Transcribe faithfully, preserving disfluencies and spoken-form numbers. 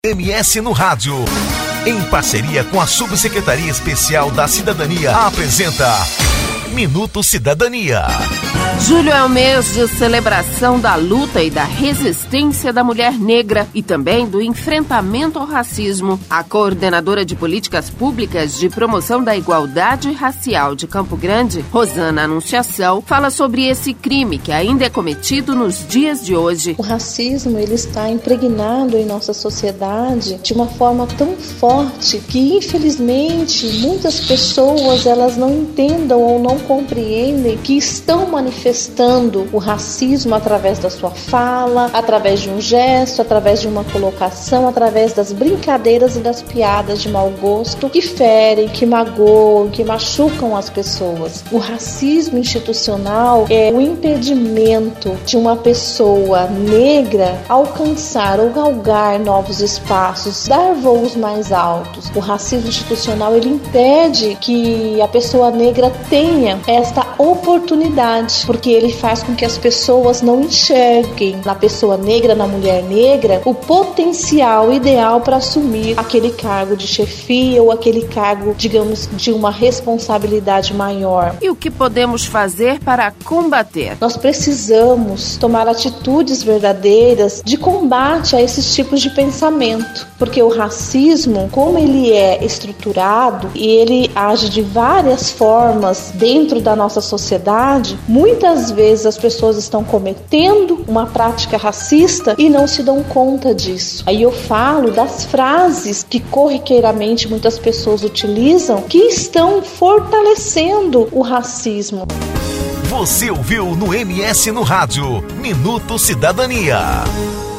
M S no Rádio, em parceria com a Subsecretaria Especial da Cidadania, apresenta Minuto Cidadania. Julho é o mês de celebração da luta e da resistência da mulher negra e também do enfrentamento ao racismo. A coordenadora de políticas públicas de promoção da igualdade racial de Campo Grande, Rosana Anunciação, fala sobre esse crime que ainda é cometido nos dias de hoje. O racismo, ele está impregnado em nossa sociedade de uma forma tão forte que, infelizmente, muitas pessoas elas não entendam ou não compreendem que estão manifestando o racismo através da sua fala, através de um gesto, através de uma colocação, através das brincadeiras e das piadas de mau gosto que ferem, que magoam, que machucam as pessoas. O racismo institucional é o impedimento de uma pessoa negra alcançar ou galgar novos espaços, dar voos mais altos. O racismo institucional, ele impede que a pessoa negra tenha esta oportunidade, porque ele faz com que as pessoas não enxerguem na pessoa negra, na mulher negra, o potencial ideal para assumir aquele cargo de chefia ou aquele cargo, digamos, de uma responsabilidade maior. E o que podemos fazer para combater? Nós precisamos tomar atitudes verdadeiras de combate a esses tipos de pensamento, porque o racismo, como ele é estruturado e ele age de várias formas dentro da nossa sociedade, muitas vezes as pessoas estão cometendo uma prática racista e não se dão conta disso. Aí eu falo das frases que corriqueiramente muitas pessoas utilizam que estão fortalecendo o racismo. Você ouviu no M S no Rádio, Minuto Cidadania.